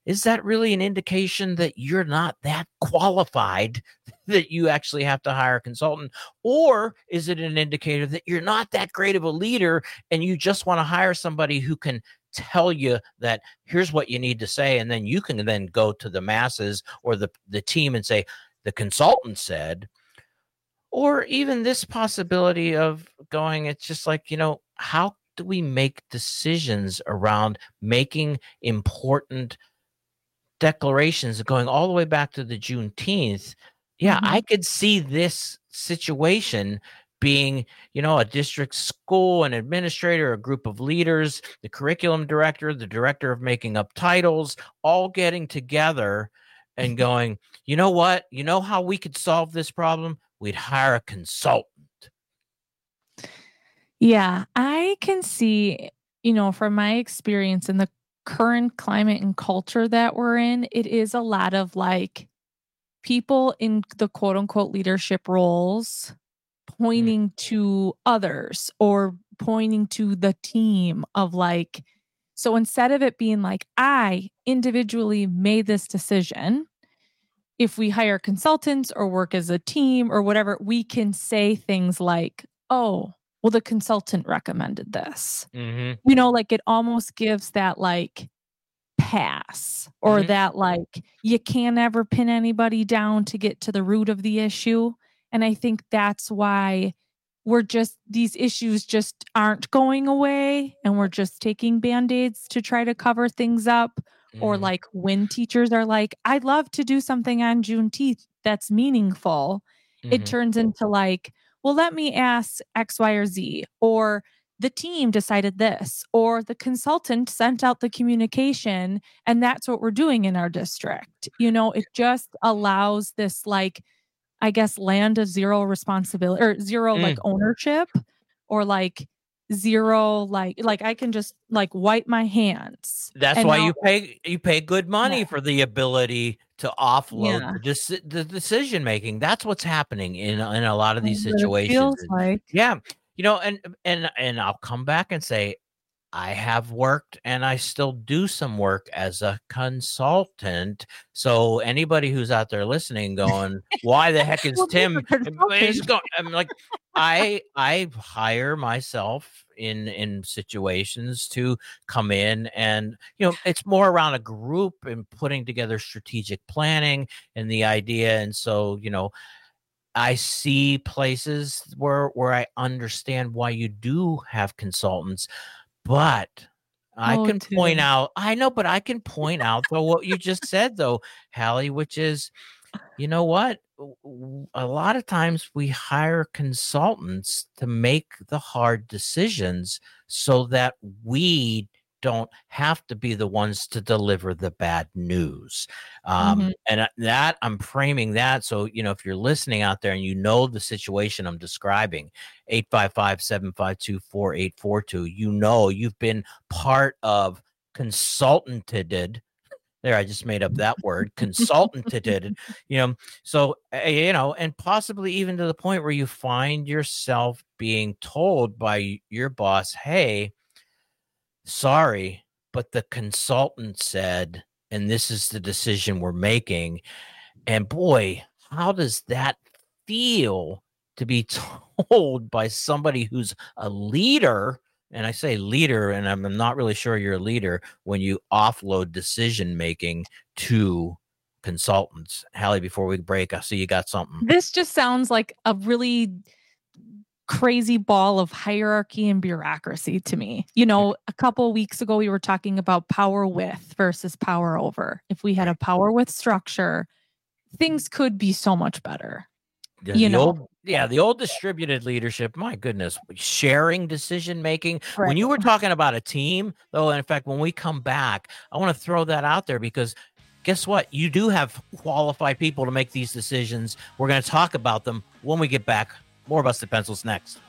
O: is that really an indication that you're not that qualified that you actually have to hire a consultant? Or is it an indicator that you're not that great of a leader and you just want to hire somebody who can tell you that here's what you need to say, and then you can then go to the masses or the team and say, the consultant said? Or even this possibility of going, it's just like, how do we make decisions around making important declarations going all the way back to the Juneteenth? Yeah, I could see this situation being, a district school, an administrator, a group of leaders, the curriculum director, the director of making up titles, all getting together and going, you know what? You know how we could solve this problem? We'd hire a consultant.
P: Yeah, I can see, from my experience in the current climate and culture that we're in, it is a lot of like people in the quote unquote leadership roles pointing to others or pointing to the team of like, so instead of it being like, I individually made this decision, if we hire consultants or work as a team or whatever, we can say things like, oh, well, the consultant recommended this. Like it almost gives that like pass or that like you can't ever pin anybody down to get to the root of the issue. And I think that's why these issues just aren't going away and we're just taking Band-Aids to try to cover things up. Or like when teachers are like, I'd love to do something on Juneteenth that's meaningful. It turns into like, well, let me ask X, Y, or Z, or the team decided this, or the consultant sent out the communication and that's what we're doing in our district. It just allows this like, I guess, land of zero responsibility or zero like ownership or like zero like I can just like wipe my hands.
O: That's why you pay good money for the ability to offload the decision making. That's what's happening in a lot of these situations. And I'll come back and say, I have worked and I still do some work as a consultant. So anybody who's out there listening going, why the heck is Tim? I'm like, I hire myself in situations to come in and, it's more around a group and putting together strategic planning and the idea. And so, I see places where I understand why you do have consultants. But I can point out, I know, but I can point out though what you just said though, Hallie, which is, you know what? A lot of times we hire consultants to make the hard decisions so that we don't have to be the ones to deliver the bad news. And that I'm framing that. So, if you're listening out there and the situation I'm describing, 855-752-4842, you've been part of consultanted. There, I just made up that word, consultanted, so, and possibly even to the point where you find yourself being told by your boss, hey, sorry, but the consultant said, and this is the decision we're making. And boy, how does that feel to be told by somebody who's a leader? And I say leader, and I'm not really sure you're a leader when you offload decision making to consultants. Hallie, before we break, I see you got something.
P: This just sounds like a really crazy ball of hierarchy and bureaucracy to me. A couple of weeks ago, we were talking about power with versus power over. If we had a power with structure, things could be so much better.
O: The old distributed leadership, my goodness, sharing decision making. Right. When you were talking about a team, though, in fact, when we come back, I want to throw that out there because guess what? You do have qualified people to make these decisions. We're going to talk about them when we get back. More Busted Pencils next.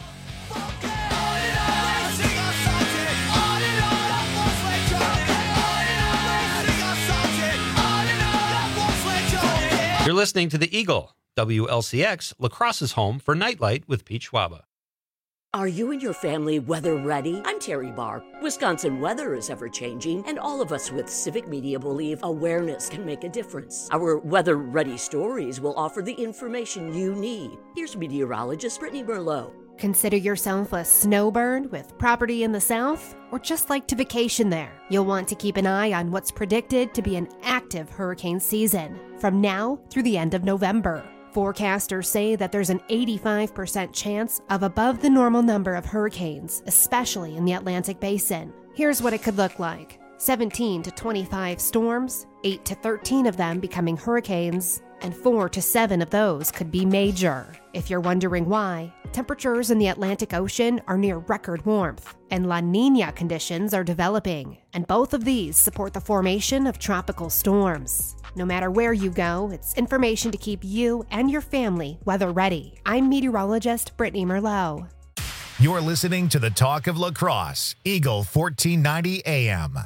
V: You're listening to The Eagle, WLCX, La Crosse's home for Nightlight with Pete Schwaba.
B: Are you and your family weather ready? I'm Terry Barr. Wisconsin weather is ever changing, and all of us with Civic Media believe awareness can make a difference. Our weather ready stories will offer the information you need. Here's meteorologist Brittany Merlot.
E: Consider yourself a snowbird with property in the south, or just like to vacation there. You'll want to keep an eye on what's predicted to be an active hurricane season from now through the end of November. Forecasters say that there's an 85% chance of above the normal number of hurricanes, especially in the Atlantic Basin. Here's what it could look like. 17 to 25 storms, 8 to 13 of them becoming hurricanes, and 4 to 7 of those could be major. If you're wondering why, temperatures in the Atlantic Ocean are near record warmth, and La Niña conditions are developing, and both of these support the formation of tropical storms. No matter where you go, it's information to keep you and your family weather ready. I'm meteorologist Brittany Merlot.
A: You're listening to the Talk of La Crosse, Eagle 1490 AM.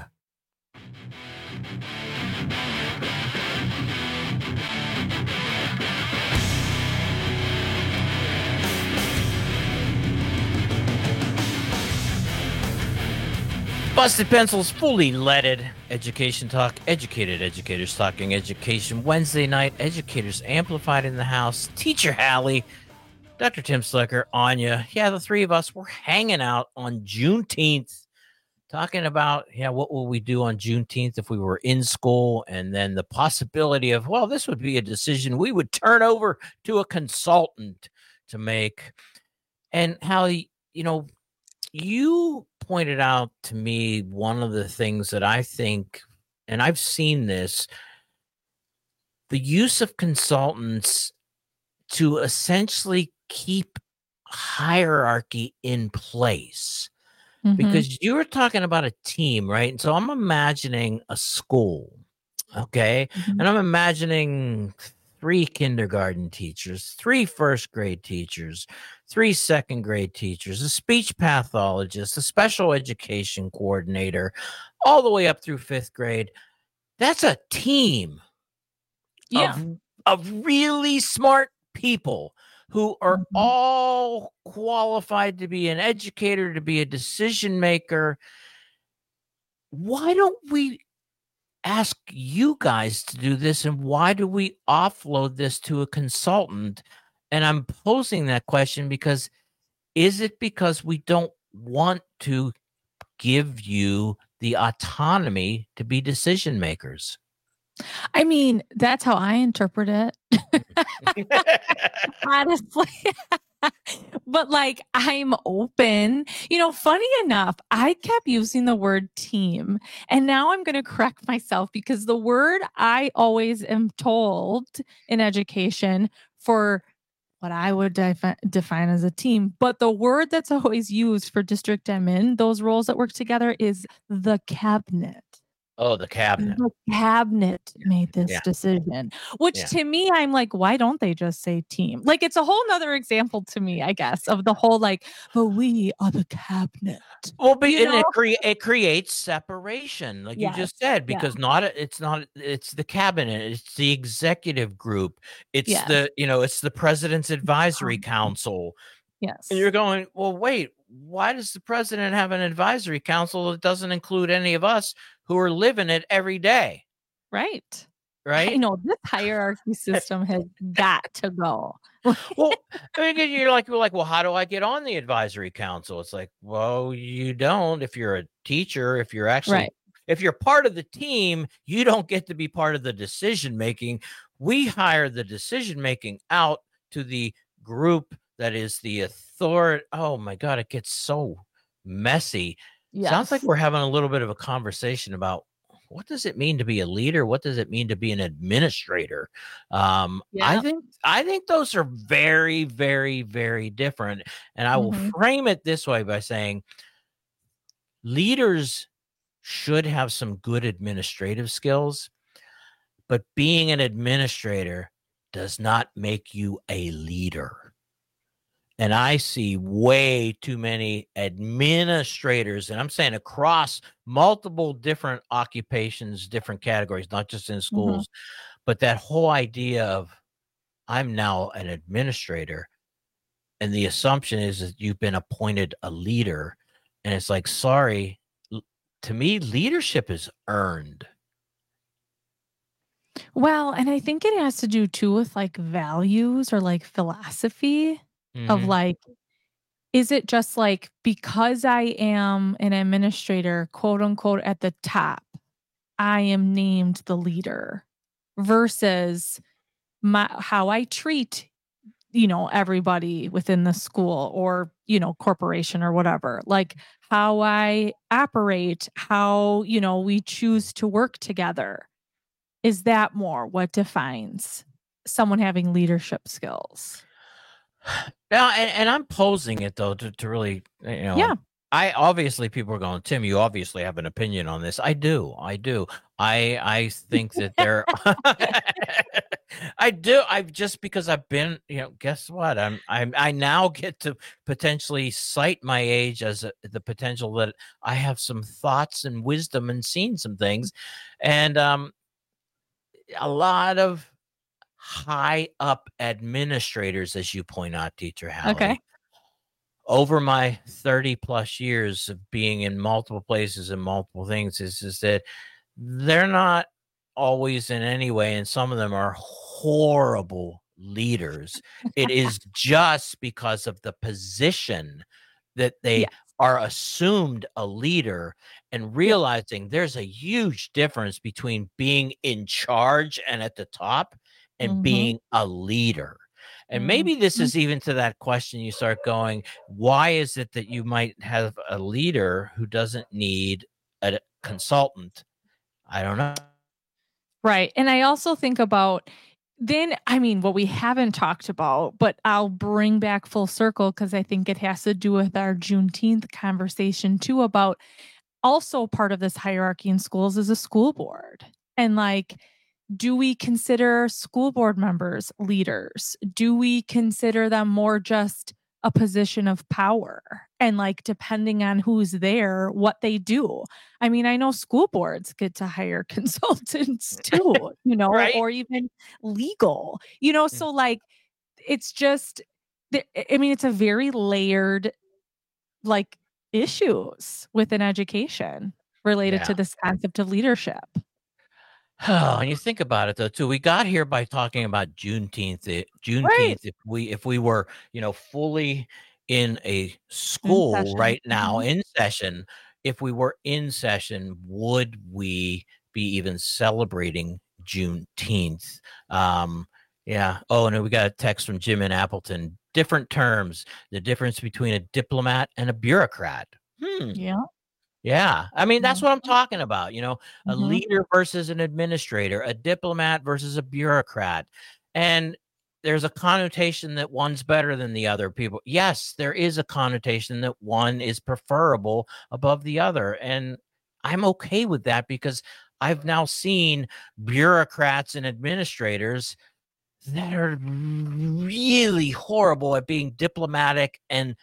O: Busted Pencils, fully leaded education talk, educated educators talking education. Wednesday night, educators amplified in the house. Teacher Hallie, Dr. Tim Slicker, Anya. Yeah, the three of us were hanging out on Juneteenth, talking about, what will we do on Juneteenth if we were in school? And then the possibility of, well, this would be a decision we would turn over to a consultant to make. And Hallie, you pointed out to me one of the things that I think, and I've seen this, the use of consultants to essentially keep hierarchy in place. Mm-hmm. Because you were talking about a team, right? And so I'm imagining a school, okay? Mm-hmm. And I'm imagining 3 kindergarten teachers, 3 first grade teachers, 3 second grade teachers, a speech pathologist, a special education coordinator, all the way up through 5th grade. That's a team of really smart people who are all qualified to be an educator, to be a decision maker. Why don't we ask you guys to do this, and why do we offload this to a consultant? And I'm posing that question because is it because we don't want to give you the autonomy to be decision makers?
P: I mean, that's how I interpret it. Honestly. But I'm open. Funny enough, I kept using the word team, and now I'm going to correct myself because the word I always am told in education for what I would define as a team, but the word that's always used for district admin, those roles that work together, is the cabinet.
O: Oh, the cabinet.
P: The cabinet made this decision, which to me, I'm like, why don't they just say team? It's a whole nother example to me, I guess, of the whole but we are the cabinet.
O: Well, but it creates separation, like you just said, because it's the cabinet, it's the executive group, it's it's the president's advisory council.
P: Yes.
O: And you're going, well, wait, why does the president have an advisory council that doesn't include any of us who are living it every day?
P: Right.
O: Right.
P: I know this hierarchy system has got to go.
O: Well, I mean, you're like, well, how do I get on the advisory council? It's like, well, you don't. If you're a teacher, if you're actually, if you're part of the team, you don't get to be part of the decision making. We hire the decision making out to the group that is the authority. Oh my God, it gets so messy. Yes. Sounds like we're having a little bit of a conversation about what does it mean to be a leader? What does it mean to be an administrator? I think those are very, very, very different. And I will frame it this way by saying leaders should have some good administrative skills, but being an administrator does not make you a leader. And I see way too many administrators, and I'm saying across multiple different occupations, different categories, not just in schools, but that whole idea of I'm now an administrator. and the assumption is that you've been appointed a leader, and it's like, sorry, to me, leadership is earned.
P: Well, and I think it has to do too with like values or like philosophy of like, is it just like because I am an administrator, quote unquote, at the top, I am named the leader versus how I treat, everybody within the school or, corporation or whatever, like how I operate, how, we choose to work together. Is that more what defines someone having leadership skills?
O: Now, and I'm posing it though to really,
P: yeah.
O: I obviously people are going, Tim, you obviously have an opinion on this. I do. I think that there, I do. I've just because I've been, guess what? I now get to potentially cite my age as the potential that I have some thoughts and wisdom and seen some things, and a lot of high up administrators, as you point out, Teacher Hallie.
P: Okay.
O: Over my 30 plus years of being in multiple places and multiple things is that they're not always in any way, and some of them are horrible leaders. It is just because of the position that they are assumed a leader, and realizing there's a huge difference between being in charge and at the top and being a leader. And maybe this is even to that question you start going, why is it that you might have a leader who doesn't need a consultant? I don't know.
P: Right. And I also think about what we haven't talked about, but I'll bring back full circle because I think it has to do with our Juneteenth conversation too, about also part of this hierarchy in schools is a school board. And like, do we consider school board members leaders? Do we consider them more just a position of power? And like, depending on who's there, what they do. I mean, I know school boards get to hire consultants too,
O: right?
P: Or even legal, so like, it's just, it's a very layered, like, issues within education related to this concept of leadership.
O: Oh, and you think about it though, too. We got here by talking about Juneteenth. Right. If we were, fully in a school right now in session, if we were in session, would we be even celebrating Juneteenth? Yeah. Oh, and we got a text from Jim in Appleton. Different terms. The difference between a diplomat and a bureaucrat.
P: Yeah.
O: Yeah. I mean, that's what I'm talking about. A leader versus an administrator, a diplomat versus a bureaucrat. And there's a connotation that one's better than the other people. Yes, there is a connotation that one is preferable above the other. And I'm okay with that because I've now seen bureaucrats and administrators that are really horrible at being diplomatic and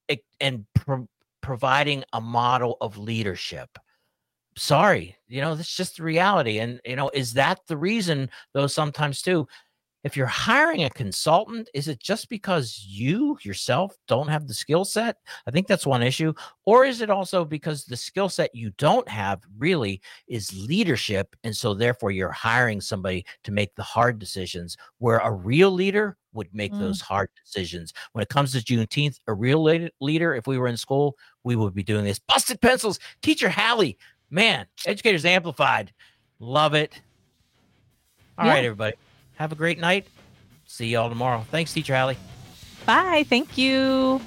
O: providing a model of leadership. Sorry, that's just the reality. And, is that the reason, though, sometimes too, if you're hiring a consultant, is it just because you yourself don't have the skill set? I think that's one issue. Or is it also because the skill set you don't have really is leadership, and so therefore you're hiring somebody to make the hard decisions, where a real leader would make those hard decisions. When it comes to Juneteenth, a real leader, if we were in school, we would be doing this. Busted Pencils, Teacher Hallie, man, Educators Amplified. Love it. All right, everybody. Have a great night. See you all tomorrow. Thanks, Teacher Hallie.
P: Bye. Thank you.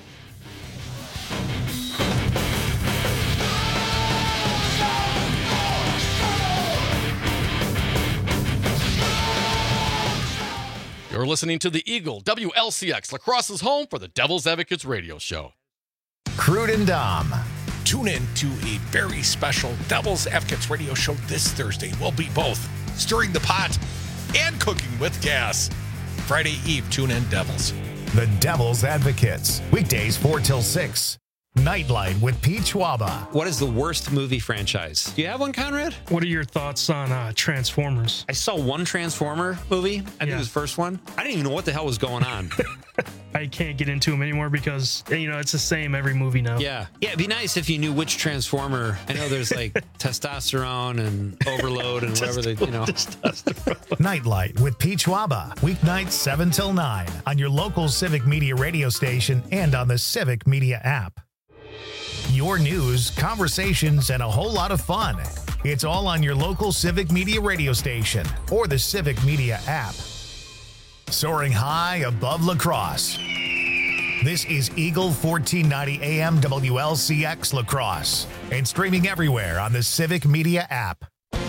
G: You're listening to the Eagle, WLCX, La Crosse's home for the Devil's Advocates radio show.
A: Crude and Dom.
D: Tune in to a very special Devil's Advocates radio show this Thursday. We'll be both stirring the pot and cooking with gas. Friday Eve, tune in, Devils.
A: The Devil's Advocates, weekdays 4 till 6. Nightlight with Pete Schwaba.
V: What is the worst movie franchise? Do you have one, Conrad?
H: What are your thoughts on Transformers?
V: I saw one Transformer movie. I think it was the first one. I didn't even know what the hell was going on.
H: I can't get into them anymore because, it's the same every movie now.
V: Yeah. Yeah, it'd be nice if you knew which Transformer. I know there's like testosterone and overload and whatever they,
A: Nightlight with Pete Schwaba. Weeknights 7 till 9 on your local Civic Media radio station and on the Civic Media app. Your news, conversations, and a whole lot of fun. It's all on your local Civic Media radio station or the Civic Media app. Soaring high above La Crosse. This is Eagle 1490 AM WLCX La Crosse and streaming everywhere on the Civic Media app.